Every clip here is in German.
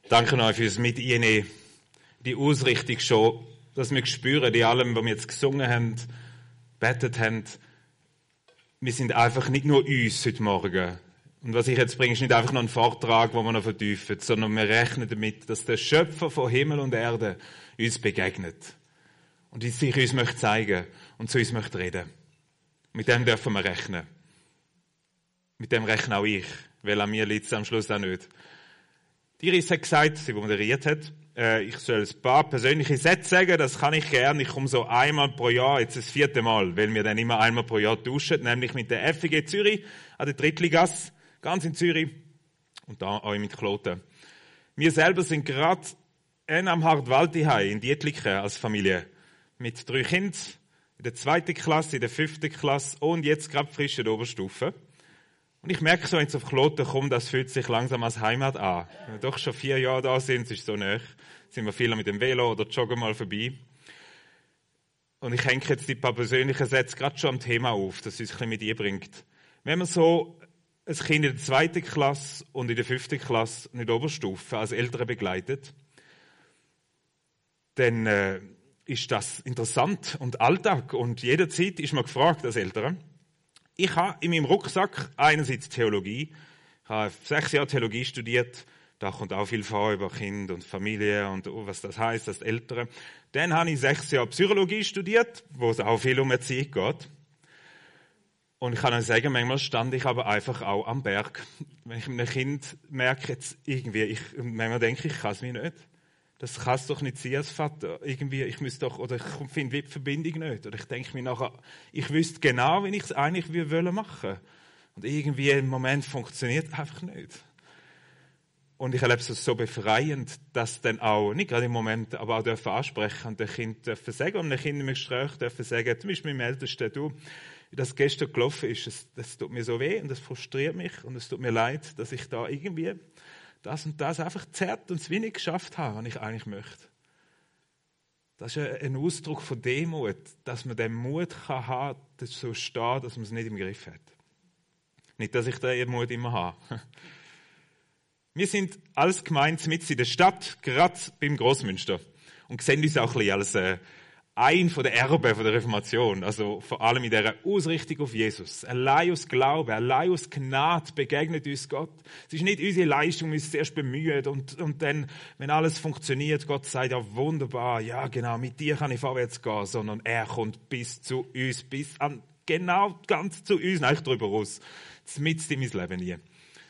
Danke euch fürs Miteinnehmen, die Ausrichtung schon, dass wir spüren, in allem, was wir jetzt gesungen haben, gebetet haben, wir sind einfach nicht nur uns heute Morgen. Und was ich jetzt bringe, ist nicht einfach noch ein Vortrag, wo wir noch vertiefen, sondern wir rechnen damit, dass der Schöpfer von Himmel und Erde uns begegnet. Und sich uns möchte zeigen und zu uns möchte reden. Mit dem dürfen wir rechnen. Mit dem rechne auch ich, weil an mir liegt es am Schluss auch nicht. Die Iris hat gesagt, sie moderiert hat, ich soll ein paar persönliche Sätze sagen, das kann ich gerne. Ich komme so einmal pro Jahr, jetzt das 4. Mal, weil wir dann immer einmal pro Jahr tauschen, nämlich mit der FG Zürich an der Drittligasse, ganz in Zürich und da auch mit Kloten. Wir selber sind gerade am Hartwaldihei in Dietliken als Familie mit 3 Kindern in der 2. Klasse, in der 5. Klasse und jetzt gerade frisch in der Oberstufe. Und ich merke so, wenn ich auf Kloten komme, das fühlt sich langsam als Heimat an. Wenn wir doch schon 4 Jahre da sind, es ist so nah, sind wir viel mit dem Velo oder joggen mal vorbei. Und ich hänge jetzt die paar persönlichen Sätze gerade schon am Thema auf, das uns ein bisschen mit einbringt. Wenn man so ein Kind in der 2. Klasse und in der 5. Klasse und in der Oberstufe als Eltern begleitet, dann ist das interessant und Alltag. Und jederzeit ist man gefragt als Eltern. Ich habe in meinem Rucksack einerseits Theologie. Ich habe 6 Jahre Theologie studiert. Da kommt auch viel vor über Kind und Familie und was das heisst, als Eltern. Dann habe ich 6 Jahre Psychologie studiert, wo es auch viel um Erziehung geht. Und ich kann euch sagen, manchmal stand ich aber einfach auch am Berg. Wenn ich einem Kind merke, jetzt irgendwie, manchmal denke ich kann es mir nicht. Das kann es doch nicht sein als Vater. Irgendwie, ich müsste doch, oder ich finde die Verbindung nicht. Oder ich denke mir nachher, ich wüsste genau, wie ich es eigentlich machen will. Und irgendwie im Moment funktioniert es einfach nicht. Und ich erlebe es so befreiend, dass dann auch, nicht gerade im Moment, aber auch dürfen ansprechen und den Kind dürfen sagen, und den Kindern im Gespräch dürfen sagen, zum Beispiel meinem Ältesten, du, wie das gestern gelaufen ist, das tut mir so weh und das frustriert mich und es tut mir leid, dass ich da irgendwie das und das einfach zerrt und es wenig geschafft habe, was ich eigentlich möchte. Das ist ein Ausdruck von Demut, dass man den Mut haben kann, das so stehen, dass man es nicht im Griff hat. Nicht, dass ich den Mut immer habe. Wir sind als Gemeinde mitten in der Stadt, gerade beim Grossmünster, und sehen uns auch ein bisschen als ein von den Erben von der Reformation, also vor allem in dieser Ausrichtung auf Jesus. Allein aus Glauben, allein aus Gnade begegnet uns Gott. Es ist nicht unsere Leistung, wir uns zuerst bemühen und dann, wenn alles funktioniert, Gott sagt, ja wunderbar, ja genau, mit dir kann ich vorwärts gehen, sondern er kommt bis zu uns, bis an, genau ganz zu uns, nicht drüber raus. Mitten in mein Leben hier.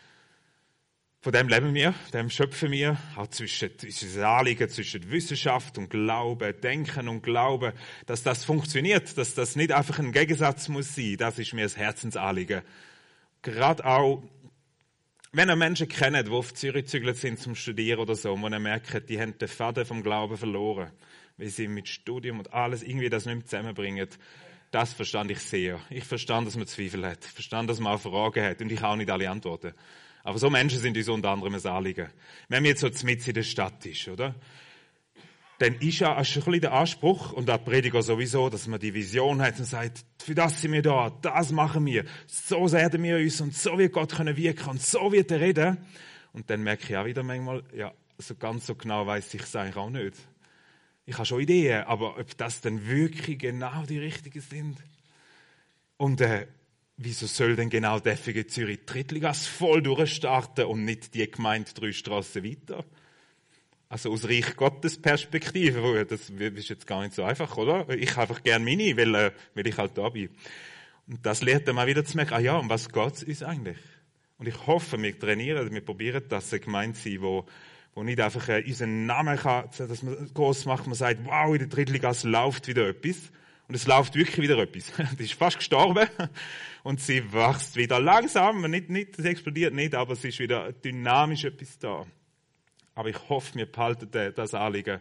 Von dem leben wir, dem schöpfen wir, auch zwischen unserem Anliegen, zwischen Wissenschaft und Glauben, Denken und Glauben, dass das funktioniert, dass das nicht einfach ein Gegensatz muss sein, das ist mir das Herzensanliegen. Gerade auch, wenn ihr Menschen kennt, die auf Zürich gezügelt sind zum Studieren oder so, wo ihr merkt, die haben den Faden vom Glauben verloren, weil sie mit Studium und alles irgendwie das nicht mehr zusammenbringen. Das verstand ich sehr. Ich verstand, dass man Zweifel hat. Ich verstand, dass man auch Fragen hat und ich auch nicht alle Antworten. Aber so Menschen sind uns unter anderem ein Anliegen. Wenn man jetzt so mitten in der Stadt ist, oder? Dann ist ja schon ein bisschen der Anspruch, und der Prediger sowieso, dass man die Vision hat und sagt, für das sind wir da, das machen wir, so werden wir uns und so wird Gott können wirken und so wird er reden. Und dann merke ich auch wieder manchmal, ja, so ganz so genau weiss ich es eigentlich auch nicht. Ich habe schon Ideen, aber ob das dann wirklich genau die richtigen sind? Und wieso soll denn genau der FG Zürich Drittligasse voll durchstarten und nicht die Gemeinde 3 Strassen weiter? Also aus Reich Gottes Perspektive, das ist jetzt gar nicht so einfach, oder? Ich habe einfach gerne meine, weil ich halt da bin. Und das lehrt dann mal wieder zu merken, um was geht es uns eigentlich? Und ich hoffe, wir probieren das, eine Gemeinde zu sein, wo nicht einfach unseren Namen kann, dass man gross macht, man sagt, wow, in der Drittligasse läuft wieder etwas. Und es läuft wirklich wieder etwas. Die ist fast gestorben. Und sie wächst wieder langsam. Sie explodiert nicht, aber es ist wieder dynamisch etwas da. Aber ich hoffe, wir behalten das Anliegen.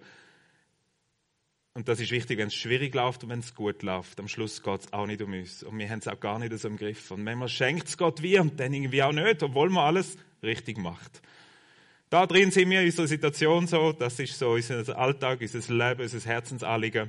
Und das ist wichtig, wenn es schwierig läuft und wenn es gut läuft. Am Schluss geht es auch nicht um uns. Und wir haben es auch gar nicht so im Griff. Und manchmal schenkt es Gott wie und dann irgendwie auch nicht, obwohl man alles richtig macht. Da drin sind wir in unserer Situation so. Das ist so unser Alltag, unser Leben, unser Herzensanliegen.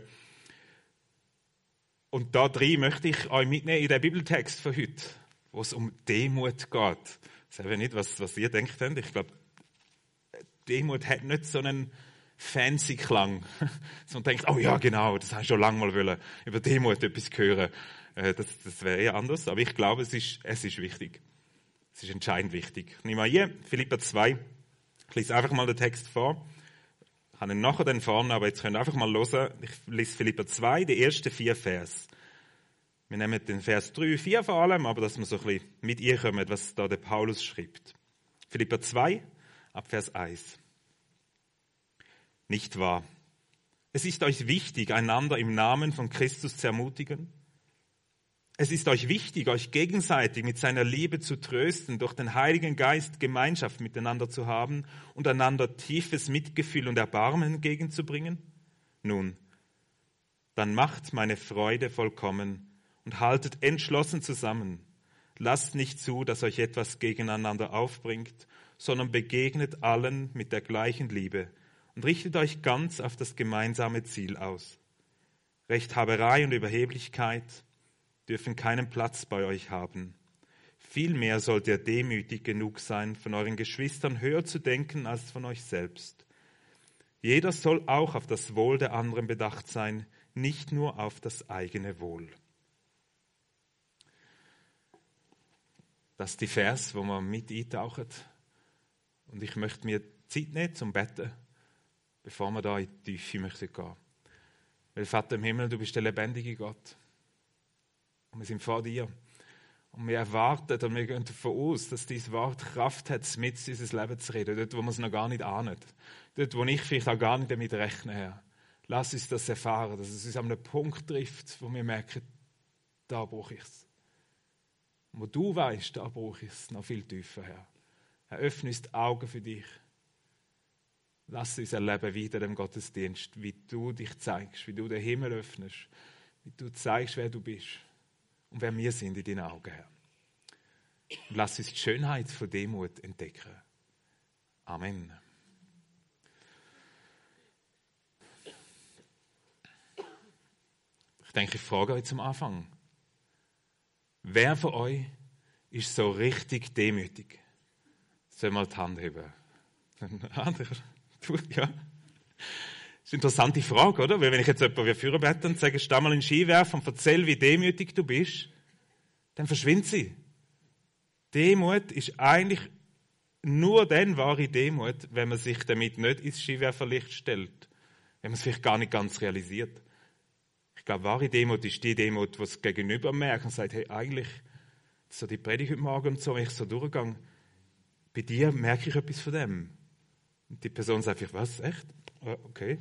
Und da drin möchte ich euch mitnehmen in den Bibeltext von heute, wo es um Demut geht. Das ist eben nicht, was ihr denkt habt. Ich glaube, Demut hat nicht so einen fancy Klang. So man denkt, oh ja, genau, das habe ich schon lange mal wollen, über Demut etwas hören. Das wäre eher anders, aber ich glaube, es ist wichtig. Es ist entscheidend wichtig. Ich nehme mal hier, Philipper 2. Ich lese einfach mal den Text vor. Ich habe ihn nachher dann vorne, aber jetzt könnt ihr einfach mal hören. Ich lese Philipper 2, die ersten 4 Vers. Wir nehmen den Vers 3, 4 vor allem, aber dass wir so ein bisschen mit ihr kommen, was da der Paulus schreibt. Philipper 2, ab Vers 1. Nicht wahr? Es ist euch wichtig, einander im Namen von Christus zu ermutigen. Es ist euch wichtig, euch gegenseitig mit seiner Liebe zu trösten, durch den Heiligen Geist Gemeinschaft miteinander zu haben und einander tiefes Mitgefühl und Erbarmen entgegenzubringen? Nun, dann macht meine Freude vollkommen und haltet entschlossen zusammen. Lasst nicht zu, dass euch etwas gegeneinander aufbringt, sondern begegnet allen mit der gleichen Liebe und richtet euch ganz auf das gemeinsame Ziel aus. Rechthaberei und Überheblichkeit dürfen keinen Platz bei euch haben. Vielmehr sollt ihr demütig genug sein, von euren Geschwistern höher zu denken als von euch selbst. Jeder soll auch auf das Wohl der anderen bedacht sein, nicht nur auf das eigene Wohl. Das ist die Vers, wo man mit eintauchen. Und ich möchte mir Zeit nehmen zum Betten, bevor wir da in die Tiefe möchten gehen. Weil Vater im Himmel, du bist der lebendige Gott. Und wir sind vor dir. Und wir erwarten und wir gehen davon aus, dass dieses Wort Kraft hat, mit in unser Leben zu reden. Dort, wo wir es noch gar nicht ahnen. Dort, wo ich vielleicht auch gar nicht damit rechne, Herr. Lass uns das erfahren, dass es uns an einem Punkt trifft, wo wir merken, da brauche ich es. Und wo du weißt, da brauche ich es noch viel tiefer, Herr. Eröffne uns die Augen für dich. Lass uns erleben weiter dem Gottesdienst, wie du dich zeigst, wie du den Himmel öffnest, wie du zeigst, wer du bist und wer wir sind in deinen Augen, Herr. Und lass uns die Schönheit von Demut entdecken. Amen. Ich denke, ich frage euch zum Anfang. Wer von euch ist so richtig demütig? Soll mal die Hand heben? Ja. Das ist eine interessante Frage, oder? Weil wenn ich jetzt jemanden führen bete und sage, steh mal in den Skiwerf und erzähl, wie demütig du bist, dann verschwindet sie. Demut ist eigentlich nur dann wahre Demut, wenn man sich damit nicht ins Skiwerferlicht stellt. Wenn man es vielleicht gar nicht ganz realisiert. Ich glaube, wahre Demut ist die Demut, die es gegenüber merkt und sagt, hey, eigentlich, so die Predigt heute Morgen und so, wenn ich so durchgehe, bei dir merke ich etwas von dem. Und die Person sagt, was, echt? Okay.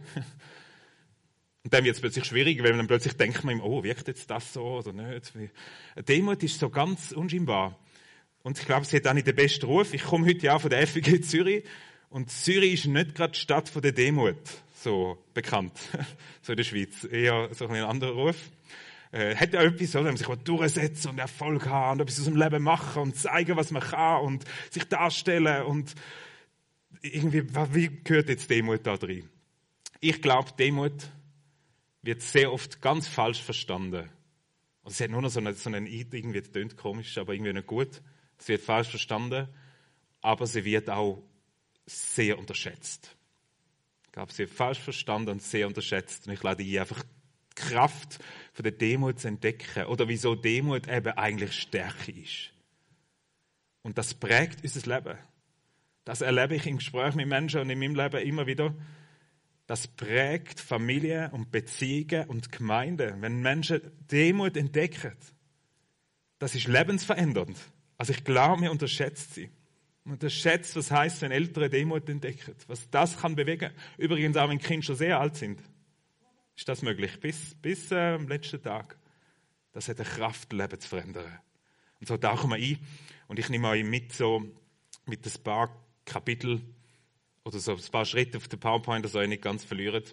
Und dann wird es plötzlich schwierig, weil dann plötzlich denkt man, oh, wirkt jetzt das so oder nicht? Demut ist so ganz unscheinbar. Und ich glaube, sie hat auch nicht den besten Ruf. Ich komme heute ja von der FG Zürich und Zürich ist nicht gerade die Stadt von der Demut so bekannt, so in der Schweiz. Eher so ein anderer Ruf. Hat ja etwas, wenn man sich durchsetzen und Erfolg haben und etwas aus dem Leben machen und zeigen, was man kann und sich darstellen und irgendwie, wie gehört jetzt Demut da drin? Ich glaube, Demut wird sehr oft ganz falsch verstanden. Also es hat nur noch so einen irgendwie, das klingt komisch, aber irgendwie nicht gut. Es wird falsch verstanden, aber sie wird auch sehr unterschätzt. Ich glaube, sie wird falsch verstanden und sehr unterschätzt. Und ich lade ein, einfach die Kraft von der Demut zu entdecken oder wieso Demut eben eigentlich Stärke ist. Und das prägt unser Leben. Das erlebe ich im Gespräch mit Menschen und in meinem Leben immer wieder. Das prägt Familie und Beziehungen und Gemeinden. Wenn Menschen Demut entdecken, das ist lebensverändernd. Also ich glaube, wir unterschätzen sie. Man unterschätzt, was heisst, wenn Eltern Demut entdecken. Was das kann bewegen. Übrigens auch, wenn Kinder schon sehr alt sind. Ist das möglich? Bis am letzten Tag. Das hat eine Kraft, Leben zu verändern. Und so tauchen wir ein. Und ich nehme euch mit ein paar Kapitel oder so ein paar Schritte auf der PowerPoint, dass ihr euch nicht ganz verliert.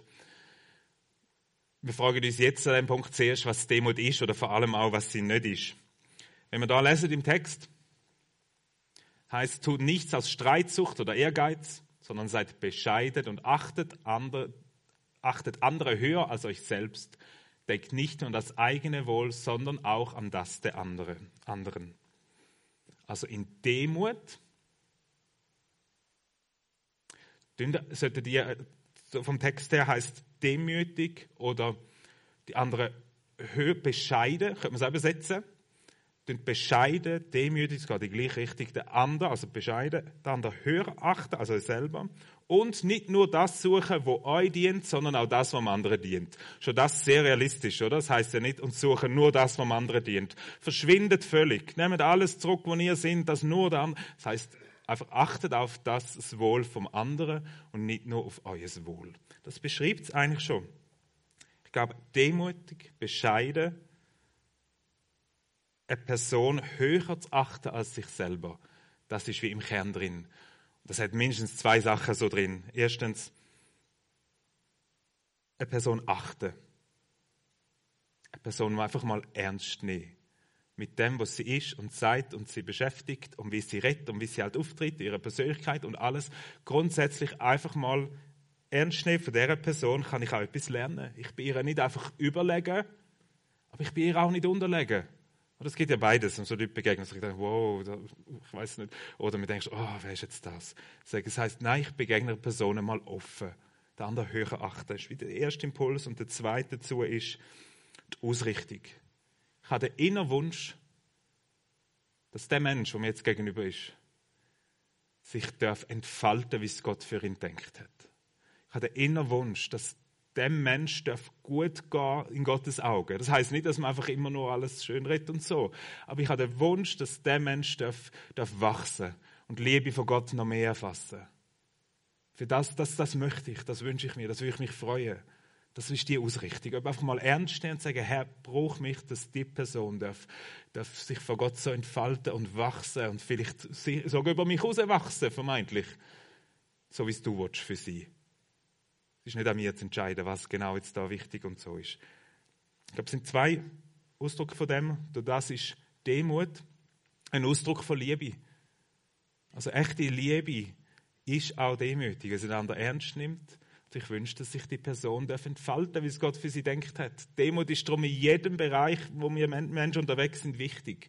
Wir fragen uns jetzt an dem Punkt zuerst, was Demut ist oder vor allem auch, was sie nicht ist. Wenn wir da lesen im Text, heißt, tut nichts aus Streitsucht oder Ehrgeiz, sondern seid bescheiden und achtet andere höher als euch selbst. Denkt nicht nur an das eigene Wohl, sondern auch an das der anderen. Also in Demut Sollten die, vom Text her heisst demütig oder die anderen bescheiden, könnte man es auch übersetzen. Bescheiden, demütig, es geht in die gleiche Richtung. Der andere, also bescheiden, der andere höher achten, also selber. Und nicht nur das suchen, was euch dient, sondern auch das, was dem anderen dient. Schon das sehr realistisch, oder? Das heisst ja nicht, und suchen nur das, was dem anderen dient. Verschwindet völlig. Nehmt alles zurück, wo ihr seid, das nur der andere. Das heisst, einfach achtet auf das Wohl vom anderen und nicht nur auf euer Wohl. Das beschreibt es eigentlich schon. Ich glaube, demütig, bescheiden, eine Person höher zu achten als sich selber. Das ist wie im Kern drin. Das hat mindestens 2 Sachen so drin. Erstens, eine Person achten. Eine Person einfach mal ernst nehmen. Mit dem, was sie ist und sagt und sie beschäftigt und wie sie redet und wie sie halt auftritt, ihre Persönlichkeit und alles. Grundsätzlich einfach mal ernst nehmen. Von dieser Person kann ich auch etwas lernen. Ich bin ihr nicht einfach überlegen, aber ich bin ihr auch nicht unterlegen. Und es gibt ja beides. Und so Leute begegnen sich, wow, ich weiß nicht. Oder man denkt, oh, wer ist jetzt das? Das heisst, nein, ich begegne einer Person mal offen. Der andere höher achten. Das ist wie der erste Impuls. Und der zweite dazu ist die Ausrichtung. Ich habe den inneren Wunsch, dass der Mensch, der mir jetzt gegenüber ist, sich darf entfalten, wie es Gott für ihn denkt hat. Ich habe den inneren Wunsch, dass dem Mensch darf gut gehen in Gottes Augen. Das heisst nicht, dass man einfach immer nur alles schön redet und so. Aber ich habe den Wunsch, dass der Mensch darf wachsen und Liebe von Gott noch mehr erfassen. Für das möchte ich, das wünsche ich mir, das würde ich mich freuen. Das ist die Ausrichtung. Aber einfach mal ernst nehmen und sagen, Herr, brauch mich, dass die Person darf sich von Gott so entfalten und wachsen und vielleicht sogar über mich rauswachsen, vermeintlich. So wie es du willst für sie. Es ist nicht an mir zu entscheiden, was genau jetzt da wichtig und so ist. Ich glaube, es sind 2 Ausdrücke von dem. Das ist Demut, ein Ausdruck von Liebe. Also echte Liebe ist auch demütig, wenn sie einander ernst nimmt. Und ich wünsche, dass sich die Person entfalten darf, wie es Gott für sie denkt hat. Demut ist darum in jedem Bereich, wo wir Menschen unterwegs sind, wichtig.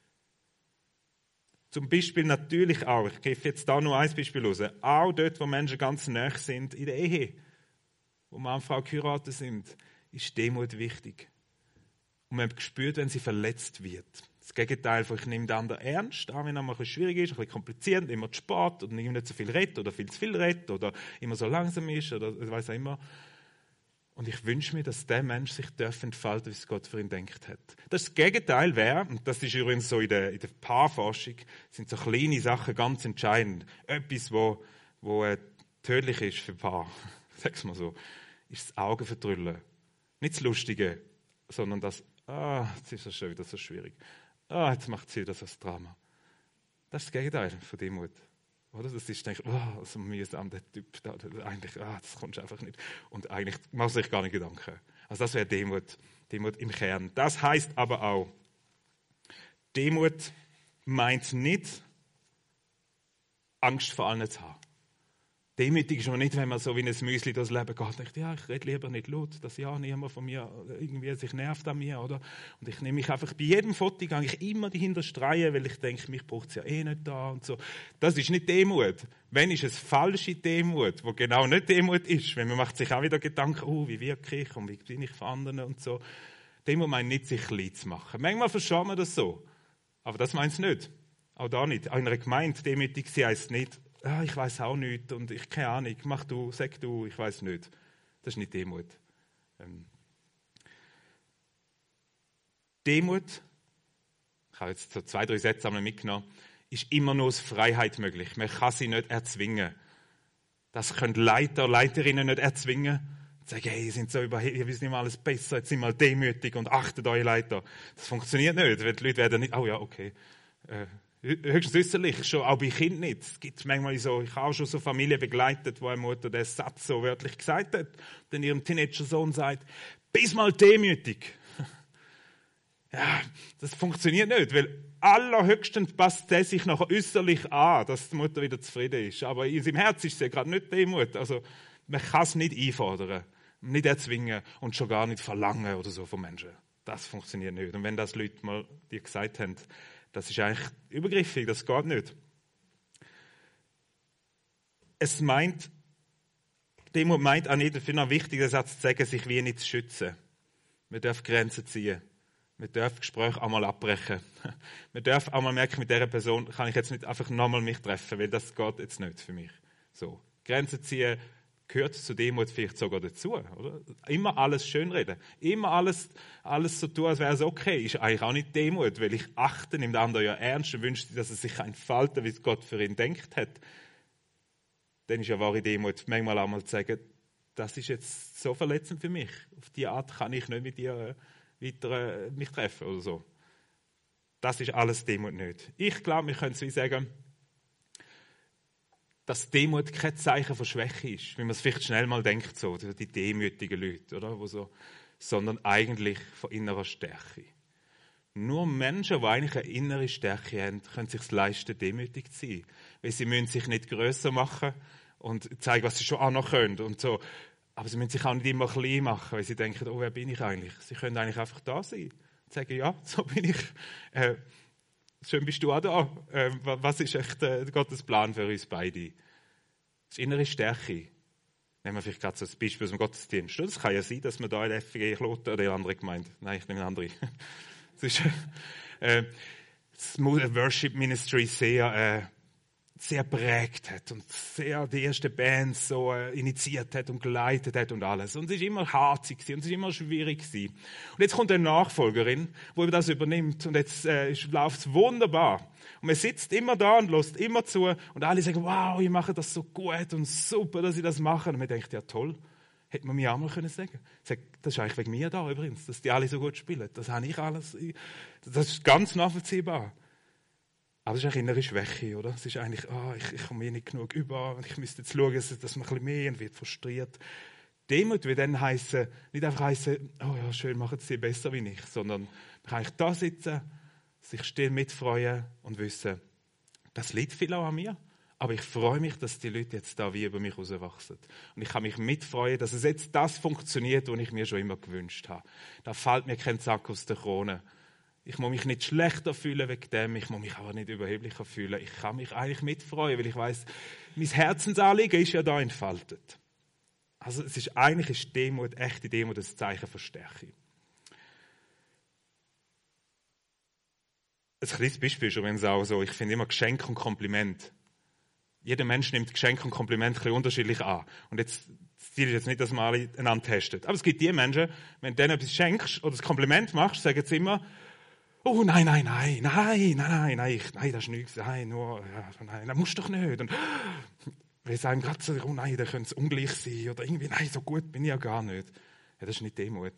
Zum Beispiel natürlich auch, ich gebe jetzt da nur ein Beispiel raus, auch dort, wo Menschen ganz nahe sind, in der Ehe, wo Mann und Frau geheiratet sind, ist Demut wichtig. Und man spürt, wenn sie verletzt wird. Das Gegenteil von, ich nehme den anderen ernst, auch wenn es ein bisschen schwierig ist, ein bisschen kompliziert, immer zu spät oder nicht so viel redet oder viel zu viel redet oder immer so langsam ist oder ich weiss auch immer. Und ich wünsche mir, dass der Mensch sich entfalten darf, wie es Gott für ihn denkt hat. Das Gegenteil wäre, und das ist übrigens so in der Paarforschung, sind so kleine Sachen ganz entscheidend. Etwas, wo tödlich ist für Paar, sag's mal so, ist das Augenverdrüllen. Nicht das Lustige, sondern das, jetzt ist das schon wieder so schwierig. Jetzt macht sie das als Drama. Das ist das Gegenteil von Demut. Oder? Das ist, denkst, so mühsam, der Typ da, eigentlich, das kommst du einfach nicht. Und eigentlich machst du sich gar nicht Gedanken. Also das wäre Demut im Kern. Das heisst aber auch, Demut meint nicht, Angst vor allen zu haben. Demütig ist man nicht, wenn man so wie ein Müsli durchs Leben geht und denkt, ja, ich rede lieber nicht laut, dass ja niemand von mir irgendwie sich nervt an mir, oder? Und ich nehme mich einfach, bei jedem Foto gehe ich immer dahinter streien, weil ich denke, mich braucht es ja eh nicht da und so. Das ist nicht Demut. Wenn, ist es falsche Demut, wo genau nicht Demut ist. Wenn man macht sich auch wieder Gedanken, wie wirke ich und wie bin ich für andere und so. Demut meint nicht, sich klein zu machen. Manchmal versteht man das so. Aber das meint es nicht. Auch da nicht. Auch in einer Gemeinde demütig sein heisst nicht, ich weiß auch nicht und ich keine Ahnung, mach du, sag du, ich weiß nicht. Das ist nicht Demut. Demut, ich habe jetzt so 2, 3 Sätze einmal mitgenommen, ist immer nur aus Freiheit möglich. Man kann sie nicht erzwingen. Das können Leiter, Leiterinnen nicht erzwingen. Sagen, hey, ihr sind so überheblich, ihr wisst nicht mal alles besser, jetzt sind mal demütig und achtet eure Leiter. Das funktioniert nicht, weil die Leute werden nicht, okay, höchstens äußerlich, schon auch bei Kindern nicht. Es gibt manchmal so, ich habe auch schon so Familien begleitet, wo eine Mutter den Satz so wörtlich gesagt hat, dann ihrem Teenager-Sohn sagt, bist mal demütig. Ja, das funktioniert nicht, weil allerhöchstens passt der sich noch äußerlich an, dass die Mutter wieder zufrieden ist. Aber in seinem Herz ist sie ja gerade nicht Demut. Also, man kann es nicht einfordern, nicht erzwingen und schon gar nicht verlangen oder so von Menschen. Das funktioniert nicht. Und wenn das Leute mal dir gesagt haben, das ist eigentlich übergriffig, das geht nicht. Es meint Demut meint auch nicht, ich finde auch wichtig, den Satz zu sagen, sich wie nicht zu schützen. Man darf Grenzen ziehen. Man darf Gespräche auch mal abbrechen. Man darf auch mal merken, mit dieser Person kann ich jetzt nicht einfach nochmal mich treffen, weil das geht jetzt nicht für mich. So. Grenzen ziehen gehört zu Demut vielleicht sogar dazu, oder? Immer alles schönreden. Immer alles so tun, als wäre es okay. Ist eigentlich auch nicht Demut, weil ich achte, nimmt der andere ja ernst und wünscht, dass er sich entfalten, wie Gott für ihn denkt hat. Dann ist ja wahre Demut, manchmal auch mal zu sagen, das ist jetzt so verletzend für mich. Auf diese Art kann ich nicht mit dir weiter mich treffen oder so. Das ist alles Demut nicht. Ich glaube, wir können es wie sagen, dass Demut kein Zeichen von Schwäche ist, wie man es vielleicht schnell mal denkt, so, die demütigen Leute, oder? Sondern eigentlich von innerer Stärke. Nur Menschen, die eigentlich eine innere Stärke haben, können sich es leisten, demütig zu sein. Weil sie müssen sich nicht grösser machen und zeigen, was sie schon auch noch können und so. Aber sie müssen sich auch nicht immer klein machen, weil sie denken, oh, wer bin ich eigentlich? Sie können eigentlich einfach da sein und sagen, ja, so bin ich. Schön bist du auch da. Was ist echt Gottes Plan für uns beide? Das ist innere Stärke. Nehmen wir vielleicht gerade so ein Beispiel aus dem Gottesdienst. Das kann ja sein, dass man da in der FG Kloten oder in andere Gemeinde, nein, ich nehme eine andere. Das ist das Worship Ministry sehr prägt hat und sehr die ersten Bands so initiiert hat und geleitet hat und alles. Und es war immer harzig und es war immer schwierig. Und jetzt kommt eine Nachfolgerin, die das übernimmt und jetzt läuft es wunderbar. Und man sitzt immer da und hört immer zu und alle sagen, wow, ihr macht das so gut und super, dass ich das mache. Und man denkt, ja toll, hätte man mir auch mal sagen können. Das ist eigentlich wegen mir da übrigens, dass die alle so gut spielen. Das habe ich alles. Das ist ganz nachvollziehbar. Aber es ist eine innere Schwäche, oder? Es ist eigentlich, ich komme mir nicht genug über und ich müsste jetzt schauen, dass man ein bisschen mehr wird frustriert. Demut will dann nicht einfach heissen, oh ja, schön, machen sie besser wie ich, sondern man kann eigentlich da sitzen, sich still mitfreuen und wissen, das liegt viel auch an mir. Aber ich freue mich, dass die Leute jetzt da wie über mich rauswachsen. Und ich kann mich mitfreuen, dass es jetzt das funktioniert, was ich mir schon immer gewünscht habe. Da fällt mir kein Sack aus der Krone. Ich muss mich nicht schlechter fühlen wegen dem, ich muss mich aber nicht überheblicher fühlen. Ich kann mich eigentlich mitfreuen, weil ich weiss, mein Herzensanliegen ist ja da entfaltet. Also es ist eigentlich Demut, echte Demut, ein Zeichen von Stärke. Ein kleines Beispiel ist übrigens auch so, ich finde immer Geschenk und Kompliment. Jeder Mensch nimmt Geschenk und Kompliment ein bisschen unterschiedlich an. Und jetzt, das Ziel ist jetzt nicht, dass man alle einander testet. Aber es gibt die Menschen, wenn du denen etwas schenkst oder ein Kompliment machst, sagen sie immer, oh, nein, das ist nichts, nein, das musst du doch nicht. Und wir sagen gerade so, oh nein, da könnte es ungleich sein, oder irgendwie, nein, so gut bin ich ja gar nicht. Ja, das ist nicht Demut.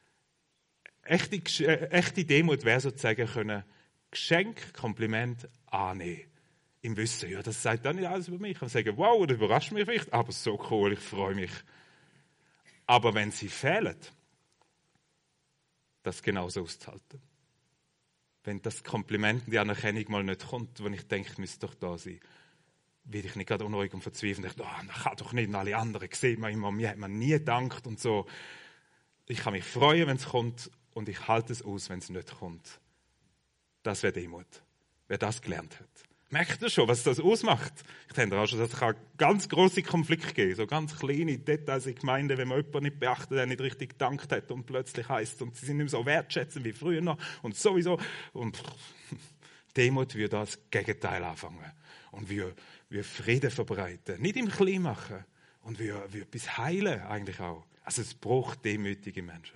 Echte Demut wäre sozusagen können, Geschenk, Kompliment annehmen. Im Wissen, ja, das sagt dann nicht alles über mich. Und sagen, wow, das überrascht mich vielleicht, aber so cool, ich freue mich. Aber wenn sie fehlen, das genauso auszuhalten. Wenn das Kompliment, die Anerkennung mal nicht kommt, wenn ich denke, müsste doch da sein, werde ich nicht gerade unruhig und verzweifelt und denke, das kann doch nicht, und alle anderen sehen man immer, mir hat man nie gedankt und so. Ich kann mich freuen, wenn es kommt und ich halte es aus, wenn es nicht kommt. Das wäre Demut, wer das gelernt hat. Merkt ihr schon, was das ausmacht? Ich denke auch schon, dass es ganz grosse Konflikte geben, so ganz kleine Details in Gemeinden, wenn man jemanden nicht beachtet, der nicht richtig gedankt hat und plötzlich heisst und sie sind nicht mehr so wertschätzend wie früher noch und sowieso. Und Demut würde das Gegenteil anfangen und wir Frieden verbreiten, nicht im Klein machen und wir etwas heilen eigentlich auch. Also es braucht demütige Menschen.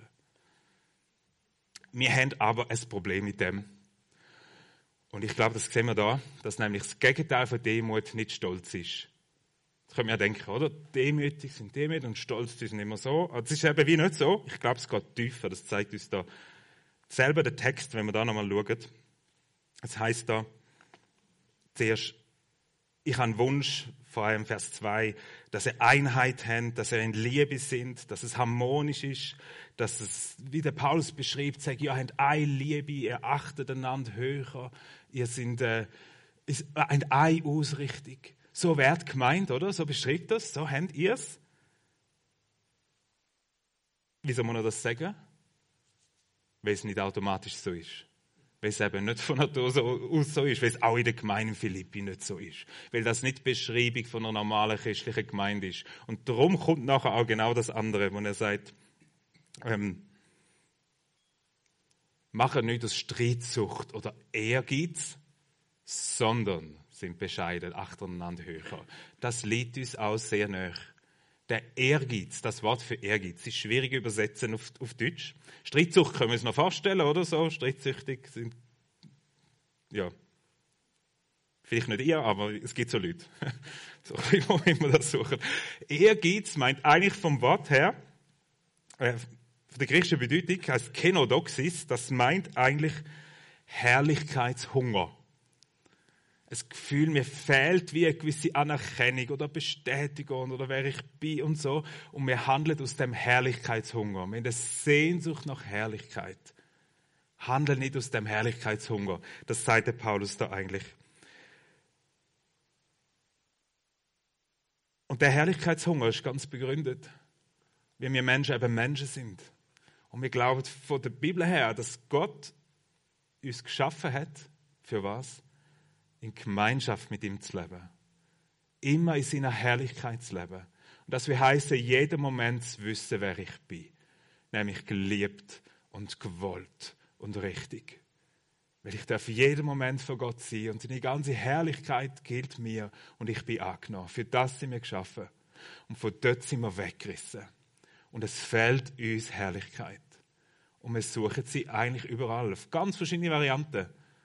Wir haben aber ein Problem mit dem. Und ich glaube, das sehen wir da, dass nämlich das Gegenteil von Demut nicht Stolz ist. Das können wir ja denken, oder? Demütig sind demütig und stolz sind immer so. Aber das ist eben wie nicht so. Ich glaube, es geht tiefer. Das zeigt uns da selber der Text, wenn wir da nochmal schauen. Es heisst da zuerst, ich habe einen Wunsch, vor allem Vers 2, dass ihr Einheit habt, dass ihr in Liebe sind, dass es harmonisch ist, dass es, wie der Paulus beschreibt, sagt, ihr habt eine Liebe, ihr achtet einander höher, ihr seid eine Ausrichtung. So wird gemeint, oder? So beschreibt das, so habt ihr es. Wie soll man das sagen? Weil es nicht automatisch so ist. weil es eben nicht von Natur aus so ist, weil es auch in der Gemeinde in Philippi nicht so ist. Weil das nicht die Beschreibung von einer normalen christlichen Gemeinde ist. Und darum kommt nachher auch genau das andere, wo er sagt, machen nicht aus Streitsucht oder Ehrgeiz, sondern sind bescheiden, achten einander höher. Das liegt uns auch sehr nahe. Der Ehrgeiz, das Wort für Ehrgeiz, ist schwierig zu übersetzen auf Deutsch. Streitsucht können wir uns noch vorstellen, oder so? Streitsüchtig sind, ja, vielleicht nicht ihr, aber es gibt so Leute. So, wo immer das suchen. Ehrgeiz meint eigentlich vom Wort her, von der griechischen Bedeutung heißt Kenodoxis, das meint eigentlich Herrlichkeitshunger. Ein Gefühl, mir fehlt wie eine gewisse Anerkennung oder Bestätigung oder wer ich bin und so. Und wir handeln aus dem Herrlichkeitshunger. Wir haben eine Sehnsucht nach Herrlichkeit. Handeln nicht aus dem Herrlichkeitshunger. Das sagt der Paulus da eigentlich. Und der Herrlichkeitshunger ist ganz begründet, wie wir Menschen eben Menschen sind. Und wir glauben von der Bibel her, dass Gott uns geschaffen hat. Für was? In Gemeinschaft mit ihm zu leben. Immer in seiner Herrlichkeit zu leben. Und das will heissen, jeden Moment zu wissen, wer ich bin. Nämlich geliebt und gewollt und richtig. Weil ich darf jeden Moment vor Gott sein und seine ganze Herrlichkeit gilt mir und ich bin angenommen. Für das sind wir geschaffen. Und von dort sind wir weggerissen. Und es fehlt uns Herrlichkeit. Und wir suchen sie eigentlich überall, auf ganz verschiedene Varianten.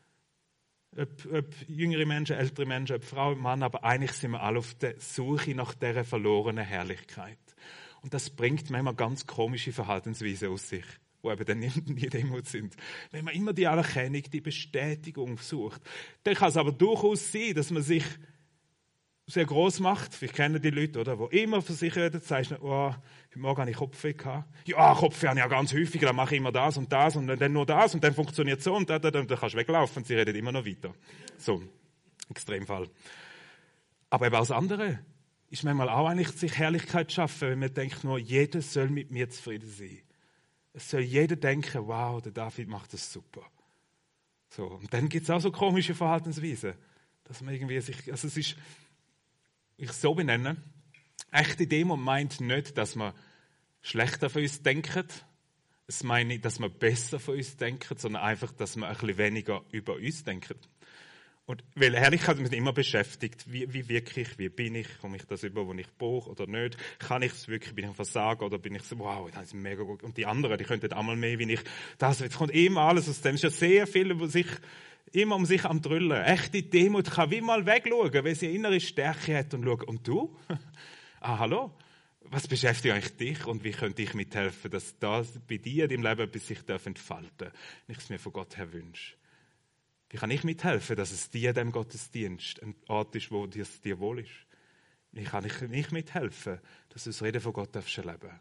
Ob jüngere Menschen, ältere Menschen, ob Frau, Mann, aber eigentlich sind wir alle auf der Suche nach dieser verlorenen Herrlichkeit. Und das bringt manchmal ganz komische Verhaltensweisen aus sich, die eben dann nie Demut sind. Wenn man immer die Anerkennung, die Bestätigung sucht, dann kann es aber durchaus sein, dass man sich sehr gross macht. Ich kenne die Leute, oder, die immer von sich reden, sagst, oh, heute Morgen habe ich Kopfweh gehabt. Ja, Kopfweh habe ich ja ganz häufig, dann mache ich immer das und dann nur das und dann funktioniert so und dann kannst du weglaufen und sie reden immer noch weiter. So, Extremfall. Aber eben als andere ist manchmal auch eigentlich sich Herrlichkeit schaffen, wenn man denkt nur, jeder soll mit mir zufrieden sein. Es soll jeder denken, wow, der David macht das super. So, und dann gibt es auch so komische Verhaltensweisen, dass man irgendwie sich, also es ist, ich so benenne, echte Demut meint nicht, dass man schlechter von uns denken. Es meint nicht, dass wir besser von uns denken, sondern einfach, dass wir ein bisschen weniger über uns denken. Und weil Herrlichkeit mich immer beschäftigt, wie wirklich, wie bin ich, komme ich das über, wo ich brauche oder nicht, kann ich es wirklich, bin ich ein Versager oder bin ich so, wow, das ist mega gut. Und die anderen, die könnten auch mal mehr, wie ich, es kommt immer alles aus dem, es ist ja sehr viel über sich, immer um sich am Drüllen. Echte Demut kann wie mal wegschauen, weil sie eine innere Stärke hat und schauen, und du? Hallo? Was beschäftigt eigentlich dich und wie könnte ich mithelfen, dass das bei dir in deinem Leben etwas sich entfalten darf, wenn ich es mir von Gott her wünsche? Wie kann ich mithelfen, dass es dir, dem Gottesdienst, ein Ort ist, wo es dir wohl ist? Wie kann ich nicht mithelfen, dass du das Reden von Gott erleben darfst?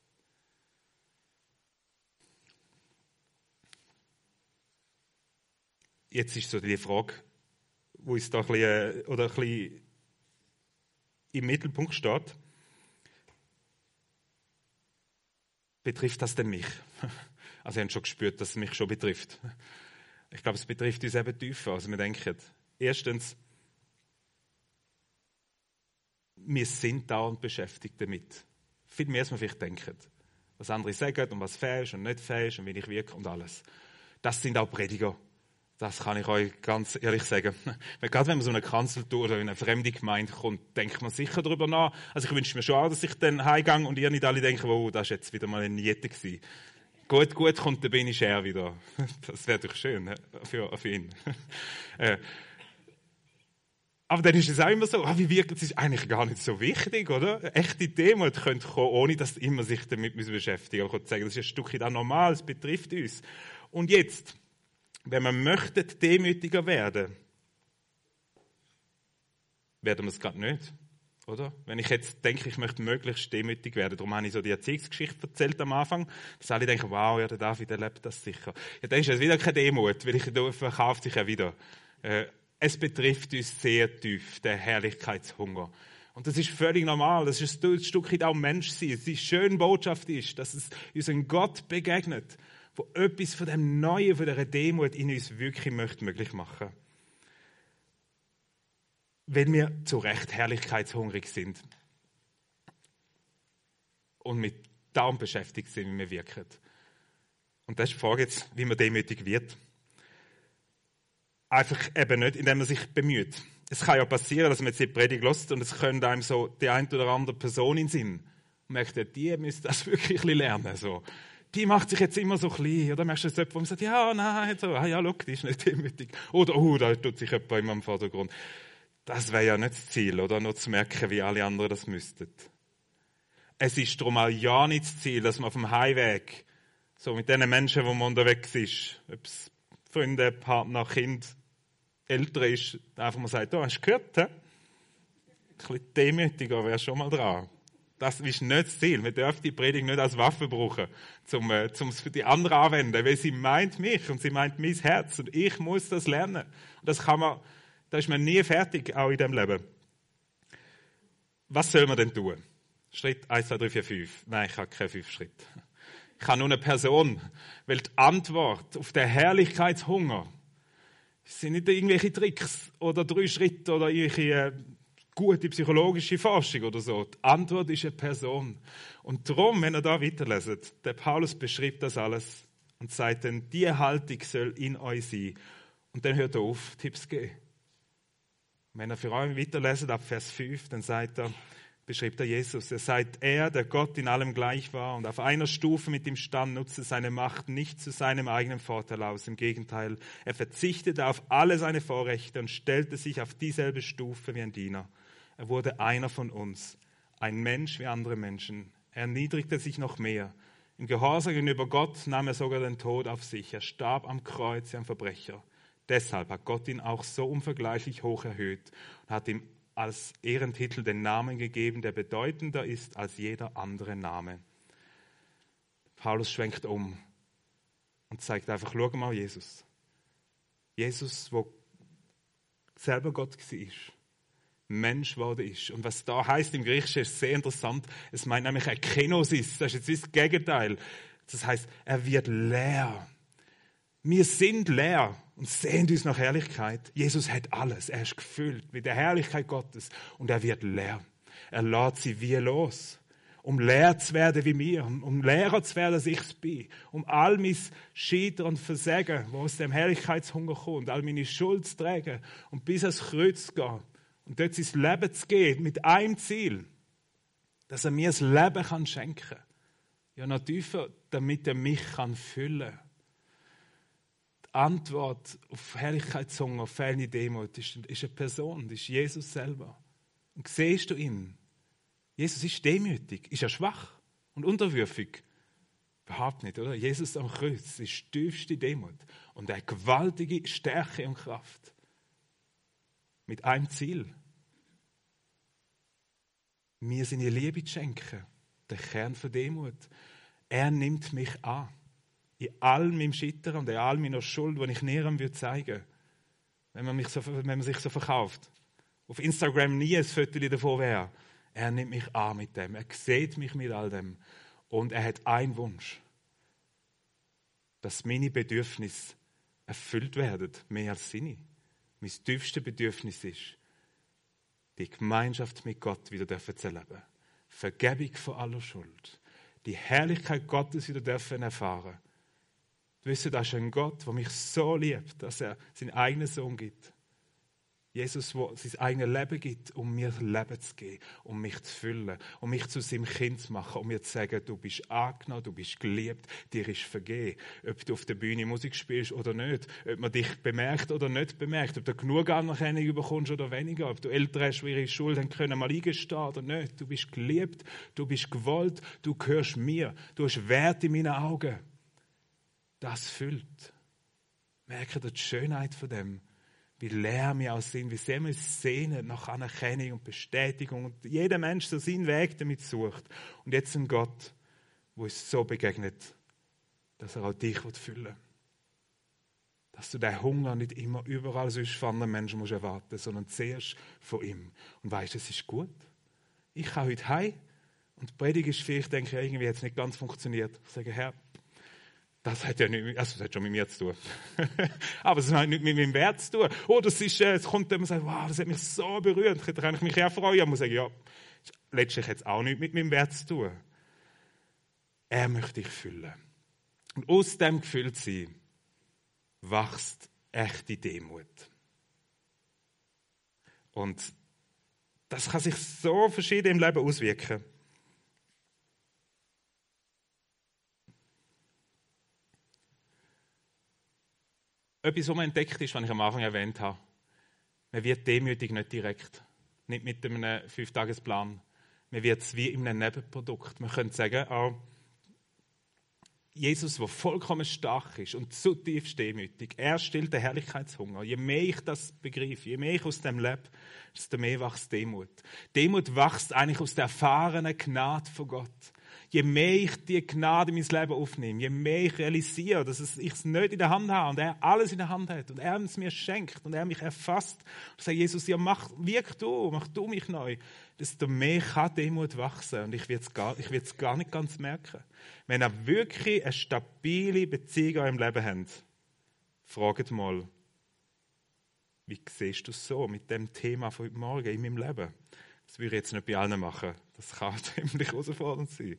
Jetzt ist so die Frage, wo uns da ein bisschen im Mittelpunkt steht. Betrifft das denn mich? Also, ihr habt schon gespürt, dass es mich schon betrifft. Ich glaube, es betrifft uns eben tiefer, als wir denken. Erstens, wir sind dauernd beschäftigt damit. Viel mehr, als wir vielleicht denken. Was andere sagen und was fair ist und nicht fair ist und wie ich wirke und alles. Das sind auch Prediger. Das kann ich euch ganz ehrlich sagen. Gerade wenn man so eine Kanzeltour oder in eine fremde Gemeinde kommt, denkt man sicher darüber nach. Also ich wünsche mir schon auch, dass ich dann heimgehe und ihr nicht alle denken, oh, das war jetzt wieder mal eine Niete gewesen. Gut, kommt der Benny Scher wieder. Das wäre doch schön für ihn. Aber dann ist es auch immer so, wie wirkt es? Ist eigentlich gar nicht so wichtig, oder? Echte Demut könnte kommen, ohne dass immer sich damit beschäftigen müssen. Aber ich kann sagen, das ist ein Stückchen auch normal, es betrifft uns. Und jetzt, wenn wir möchten demütiger werden, werden wir es gerade nicht, oder? Wenn ich jetzt denke, ich möchte möglichst demütig werden, darum habe ich so die Erziehungsgeschichte erzählt am Anfang, dass alle denken, wow, ja, der David erlebt das sicher. Ja, dann ist es wieder keine Demut, weil er verkauft sich ja wieder. Es betrifft uns sehr tief, der Herrlichkeitshunger. Und das ist völlig normal, das ist ein Stückchen auch Menschsein. Die schöne Botschaft ist, dass es uns ein Gott begegnet, wo etwas von dem Neuen, von dieser Demut in uns wirklich möglich machen möchte. Wenn wir zu Recht herrlichkeitshungrig sind und mit darum beschäftigt sind, wie wir wirken. Und das ist die Frage jetzt, wie man demütig wird. Einfach eben nicht, indem man sich bemüht. Es kann ja passieren, dass man jetzt die Predigt hört und es könnte einem so die eine oder andere Person in den Sinn. Und merkt, ja, die müsste das wirklich ein bisschen lernen. So. Die macht sich jetzt immer so klein. Oder merkst du jetzt jemanden, der sagt, ja, nein, so, ja, schau, die ist nicht demütig. Oder, da tut sich jemand immer im Vordergrund. Das wäre ja nicht das Ziel, oder? Nur zu merken, wie alle anderen das müssten. Es ist darum auch ja nicht das Ziel, dass man auf dem Heimweg, so mit den Menschen, wo man unterwegs ist, ob es Freunde, Partner, Kind, Eltern ist, einfach mal sagt, hast du gehört, he? Ein bisschen demütiger wäre schon mal dran. Das ist nicht das Ziel. Wir dürfen die Predigt nicht als Waffe brauchen, um es für die anderen anwenden, weil sie meint mich und sie meint mein Herz und ich muss das lernen. Und da ist man nie fertig, auch in diesem Leben. Was soll man denn tun? Schritt 1, 2, 3, 4, 5. Nein, ich habe keine 5 Schritte. Ich habe nur eine Person, weil die Antwort auf den Herrlichkeitshunger sind nicht irgendwelche Tricks oder 3 Schritte oder irgendwelche gute psychologische Forschung oder so. Die Antwort ist eine Person. Und darum, wenn ihr da weiterleset, der Paulus beschreibt das alles und sagt dann, diese Haltung soll in euch sein. Und dann hört er auf, Tipps geben. Wenn er für euch weiterleset, ab Vers 5, dann beschreibt er Jesus. Er sagt, der Gott in allem gleich war und auf einer Stufe mit ihm stand, nutzte seine Macht nicht zu seinem eigenen Vorteil aus. Im Gegenteil, er verzichtete auf alle seine Vorrechte und stellte sich auf dieselbe Stufe wie ein Diener. Er wurde einer von uns, ein Mensch wie andere Menschen. Er erniedrigte sich noch mehr. Im Gehorsam gegenüber Gott nahm er sogar den Tod auf sich. Er starb am Kreuz wie ein Verbrecher. Deshalb hat Gott ihn auch so unvergleichlich hoch erhöht und hat ihm als Ehrentitel den Namen gegeben, der bedeutender ist als jeder andere Name. Paulus schwenkt um und zeigt einfach, schau mal Jesus. Jesus, wo selber Gott war, Mensch geworden ist. Und was da heißt im Griechischen ist sehr interessant. Es meint nämlich ein Kenosis. Das ist jetzt das Gegenteil. Das heißt, er wird leer. Wir sind leer und sehen uns nach Herrlichkeit. Jesus hat alles. Er ist gefüllt mit der Herrlichkeit Gottes und er wird leer. Er lässt sie wie los, um leer zu werden wie mir, um leerer zu werden, als ich es bin, um all mein Scheitern und Versagen, wo aus dem Herrlichkeitshunger kommt, all meine Schuld zu tragen und bis ans Kreuz zu gehen und dort sein Leben zu geben mit einem Ziel, dass er mir das Leben schenken kann. Ja, noch tiefer, damit er mich füllen kann. Die Antwort auf Herrlichkeitshunger, auf fehlende Demut ist eine Person, das ist Jesus selber. Und siehst du ihn? Jesus ist demütig. Ist er schwach und unterwürfig? Überhaupt nicht, oder? Jesus am Kreuz ist die tiefste Demut und eine gewaltige Stärke und Kraft. Mit einem Ziel. Mir seine Liebe zu schenken. Der Kern von Demut. Er nimmt mich an. In all meinem Scheitern und in all meiner Schuld, die ich niemandem zeigen würde, wenn man sich so verkauft. Auf Instagram nie ein Foto davon wäre. Er nimmt mich an mit dem. Er sieht mich mit all dem. Und er hat einen Wunsch. Dass meine Bedürfnisse erfüllt werden, mehr als seine. Mein tiefstes Bedürfnis ist, die Gemeinschaft mit Gott wieder zu erleben. Vergebung von aller Schuld. Die Herrlichkeit Gottes wieder erfahren. Du weißt, das ist ein Gott, der mich so liebt, dass er seinen eigenen Sohn gibt. Jesus, der sein eigenes Leben gibt, um mir Leben zu geben, um mich zu füllen, um mich zu seinem Kind zu machen, um mir zu sagen, du bist angenommen, du bist geliebt, dir ist vergeben. Ob du auf der Bühne Musik spielst oder nicht, ob man dich bemerkt oder nicht bemerkt, ob du genug Anerkennung bekommst oder weniger, ob du Eltern hast, die ihre Schuld haben können mal eingestehen oder nicht. Du bist geliebt, du bist gewollt, du gehörst mir, du hast Wert in meinen Augen. Das füllt. Merke die Schönheit von dem. Wie leer wir auch sind, wie sehr wir uns sehnen nach Anerkennung und Bestätigung. Und jeder Mensch so seinen Weg damit sucht. Und jetzt ein Gott, der uns so begegnet, dass er auch dich füllen will. Dass du den Hunger nicht immer überall sonst von anderen Menschen musst erwarten, sondern zuerst von ihm. Und weißt, es ist gut. Ich kann heute heim und die Predigt ist vielleicht, denke ich, irgendwie jetzt nicht ganz funktioniert. Ich sage, Herr, Das hat ja nicht, also das hat schon mit mir zu tun. Aber es hat nicht mit meinem Wert zu tun. Oh, es kommt jemand und sagt, wow, das hat mich so berührt. Da kann ich mich auch freuen. Ich muss sagen, ja, letztlich hat es auch nichts mit meinem Wert zu tun. Er möchte dich füllen. Und aus dem Gefülltsein wächst echte Demut. Und das kann sich so verschieden im Leben auswirken. Etwas, was man entdeckt ist, was ich am Anfang erwähnt habe. Man wird demütig nicht direkt. Nicht mit einem 5-Tagesplan. Man wird es wie in einem Nebenprodukt. Man könnte sagen, auch Jesus, der vollkommen stark ist und zutiefst demütig, er stillt den Herrlichkeitshunger. Je mehr ich das begreife, je mehr ich aus dem lebe, desto mehr wächst Demut. Demut wächst eigentlich aus der erfahrenen Gnade von Gott. Je mehr ich die Gnade in mein Leben aufnehme, je mehr ich realisiere, dass ich es nicht in der Hand habe und er alles in der Hand hat und er es mir schenkt und er mich erfasst und sagt, Jesus, ja, mach du mich neu, desto mehr kann Demut wachsen und ich werde es gar nicht ganz merken. Wenn ihr wirklich eine stabile Beziehung in eurem Leben habt, fragt mal, wie siehst du es so mit dem Thema von heute Morgen in meinem Leben? Das würde ich jetzt nicht bei allen machen. Das kann ziemlich herausfordernd sein.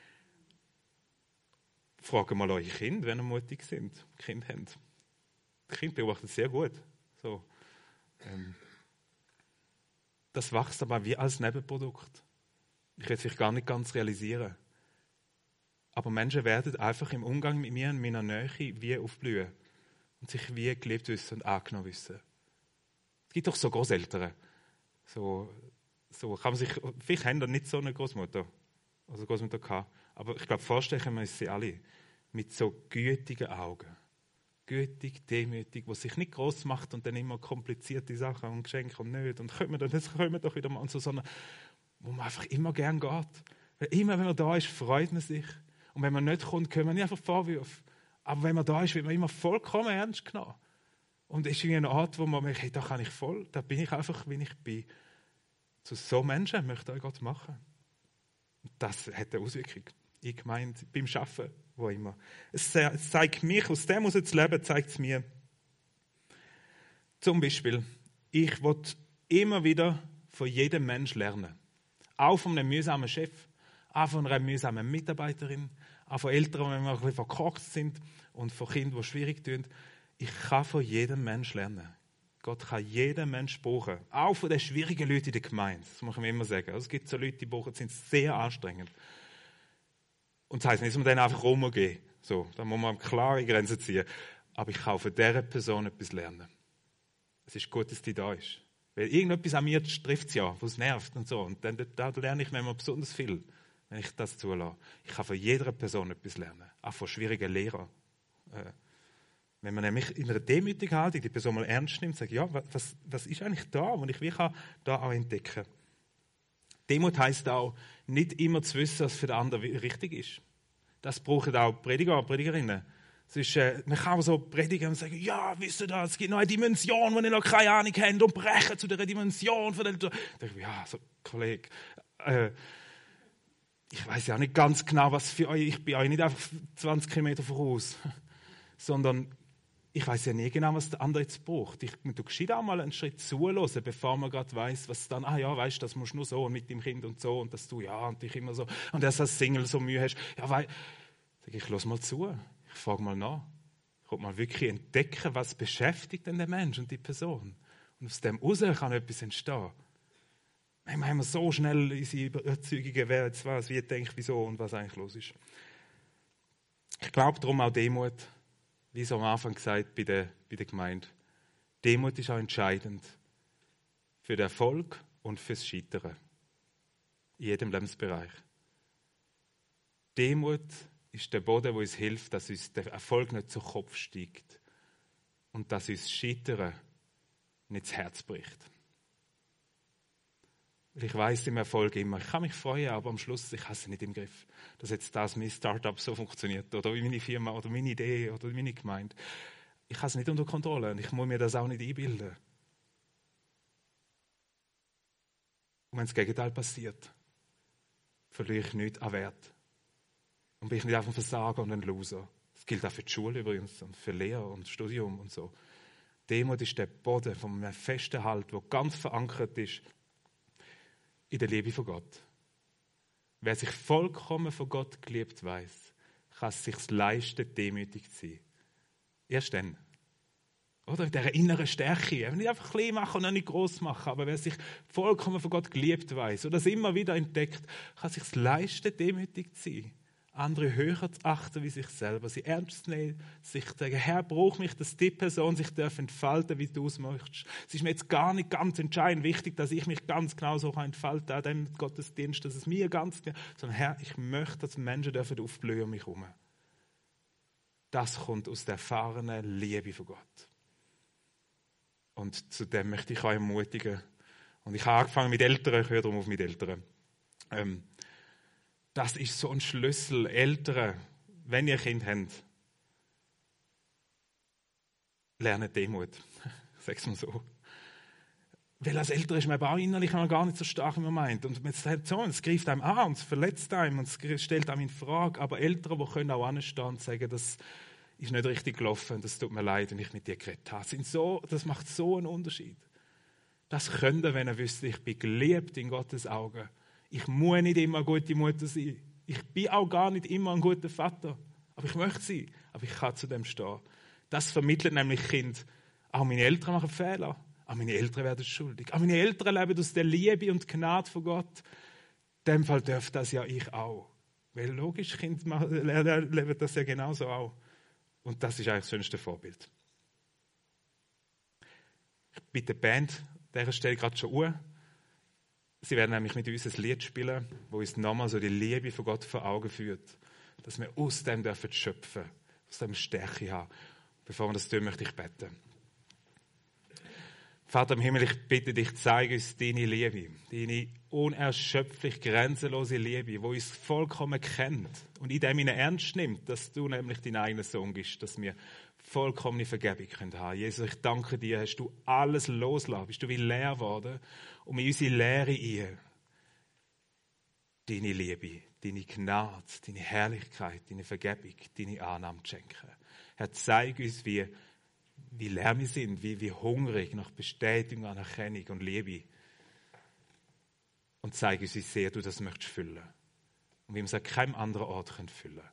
Fragt mal eure Kinder, wenn ihr mutig sind, Kind haben. Die Kinder beobachten sehr gut. So. Das wächst aber wie als Nebenprodukt. Ich will es vielleicht gar nicht ganz realisieren. Aber Menschen werden einfach im Umgang mit mir in meiner Nähe wie aufblühen und sich wie geliebt wissen und angenommen wissen. Es gibt doch so Großeltern. So kann man sich, vielleicht haben wir nicht so eine Großmutter, also Großmutter gehabt, aber ich glaube, vorstellen können wir uns sie alle mit so gütigen Augen. Gütig, demütig, die sich nicht groß macht und dann immer komplizierte Sachen und Geschenke und nicht und das können wir doch wieder mal und so, sondern wo man einfach immer gern geht. Weil immer, wenn man da ist, freut man sich. Und wenn man nicht kommt, können wir nicht einfach Vorwürfe. Aber wenn man da ist, wird man immer vollkommen ernst genommen. Und es ist wie eine Art, wo man merkt, hey, da kann ich voll, da bin ich einfach, wie ich bin. Zu so Menschen möchte ich Gott machen. Und das hat eine Auswirkung. Ich meine, beim Arbeiten, wo immer. Es zeigt mich, aus dem zu leben, zeigt es mir. Zum Beispiel, ich will immer wieder von jedem Menschen lernen. Auch von einem mühsamen Chef, auch von einer mühsamen Mitarbeiterin, auch von Eltern, wenn wir ein bisschen verkorkst sind und von Kindern, die schwierig tun. Ich kann von jedem Menschen lernen. Gott kann jeden Menschen brauchen. Auch von den schwierigen Leuten in der Gemeinde. Das muss man immer sagen. Es gibt so Leute, die brauchen, sind sehr anstrengend. Und das heisst nicht, dass man denen einfach rumgehen. So, da muss man klare Grenzen ziehen. Aber ich kann von dieser Person etwas lernen. Es ist gut, dass die da ist. Weil irgendetwas an mir trifft es ja, was nervt und so. Und dann da lerne ich manchmal besonders viel, wenn ich das zulasse. Ich kann von jeder Person etwas lernen. Auch von schwierigen Lehrern. Wenn man nämlich in einer demütigen Haltung die Person mal ernst nimmt und sagt, ja, was ist eigentlich da, wo ich wirklich da auch entdecken kann. Demut heisst auch, nicht immer zu wissen, was für den anderen richtig ist. Das brauchen auch Prediger und Predigerinnen. Man kann so predigen und sagen, ja, wisst ihr das, es gibt noch eine Dimension, die ihr noch keine Ahnung habt und brechen zu dieser Dimension. Da denke ich, ja, so, Kollege, ich weiß ja nicht ganz genau, was für euch, ich bin euch nicht einfach 20 Kilometer voraus, sondern ich weiß ja nie genau, was der andere jetzt braucht. Du geschieht auch mal einen Schritt zuhören, bevor man gerade weiss, was dann, weißt du, das musst du nur so und mit dem Kind und so und dass du, und dich immer so, und dass du als Single so Mühe hast. Ja, ich lass mal zu. Ich frage mal nach. Ich will mal wirklich entdecken, was beschäftigt denn den Menschen und die Person. Und aus dem heraus kann etwas entstehen. Manchmal haben wir so schnell unsere Überzeugungen, wer jetzt was, wie denkt, wieso und was eigentlich los ist. Ich glaube darum auch Demut, wie so am Anfang gesagt bei der Gemeinde. Demut ist auch entscheidend für den Erfolg und fürs Scheitern. In jedem Lebensbereich. Demut ist der Boden, der uns hilft, dass uns der Erfolg nicht zu Kopf steigt und dass uns das Scheitern nicht das Herz bricht. Ich weiss im Erfolg immer, ich kann mich freuen, aber am Schluss, ich habe es nicht im Griff, dass jetzt mein Startup so funktioniert oder wie meine Firma oder meine Idee oder meine Gemeinde. Ich habe es nicht unter Kontrolle und ich muss mir das auch nicht einbilden. Und wenn das Gegenteil passiert, verliere ich nichts an Wert. Und bin ich nicht einfach ein Versager und ein Loser, Das gilt auch für die Schule übrigens und für Lehre und Studium und so. Demut ist der Boden von einem festen Halt, der ganz verankert ist in der Liebe von Gott. Wer sich vollkommen von Gott geliebt weiss, kann es sich leisten, demütig zu sein. Erst dann. Oder in dieser inneren Stärke. Nicht einfach klein machen und auch nicht gross machen, aber wer sich vollkommen von Gott geliebt weiss und das immer wieder entdeckt, kann es sich leisten, demütig zu sein. Andere höher zu achten wie sich selber, sie ernst zu nehmen, sich zu sagen, Herr, brauch mich, dass die Person sich entfalten darf, wie du es möchtest. Es ist mir jetzt gar nicht ganz entscheidend wichtig, dass ich mich ganz genau so entfalten kann, an dem Gottesdienst, dass es mir ganz genau, sondern Herr, ich möchte, dass Menschen aufblühen um mich herum. Das kommt aus der erfahrenen Liebe von Gott. Und zu dem möchte ich euch ermutigen. Und ich habe angefangen mit Eltern, ich höre darum auf mit Eltern. Das ist so ein Schlüssel. Eltern, wenn ihr Kind habt, lernt Demut. Sag's mal so. Weil als Eltern ist man aber auch innerlich gar nicht so stark, wie man meint. Und man sagt so, es greift einem an und es verletzt einem und es stellt einem in Frage. Aber Eltern, die können auch anstehen und sagen, das ist nicht richtig gelaufen, das tut mir leid, wenn ich mit dir geredet habe. Das macht so einen Unterschied. Das könnt ihr, wenn ihr wisst, ich bin geliebt in Gottes Augen. Ich muss nicht immer eine gute Mutter sein. Ich bin auch gar nicht immer ein guter Vater. Aber ich möchte sein. Aber ich kann zu dem stehen. Das vermittelt nämlich Kind. Auch meine Eltern machen Fehler. Auch meine Eltern werden schuldig. Auch meine Eltern leben aus der Liebe und Gnade von Gott. In dem Fall darf das ja ich auch. Weil logisch, Kinder leben das ja genauso auch. Und das ist eigentlich das schönste Vorbild. Ich bitte die Band an dieser Stelle gerade schon an. Sie werden nämlich mit uns ein Lied spielen, wo uns nochmal so die Liebe von Gott vor Augen führt. Dass wir aus dem dürfen schöpfen, aus dem Stärke haben. Bevor wir das tun, möchte ich beten. Vater im Himmel, ich bitte dich, zeige uns deine Liebe, deine unerschöpflich grenzenlose Liebe, die uns vollkommen kennt und in dem ernst nimmt, dass du nämlich deinen eigenen Sohn bist, dass wir vollkommene Vergebung haben können. Jesus, ich danke dir, hast du alles losgelassen, bist du wie leer geworden, um in unsere Leere ein deine Liebe, deine Gnade, deine Herrlichkeit, deine Vergebung, deine Annahme zu schenken. Herr, zeig uns, wie leer wir sind, wie hungrig nach Bestätigung, Anerkennung und Liebe. Und zeig uns, wie sehr du das möchtest füllen. Und wie wir es an keinem anderen Ort füllen können.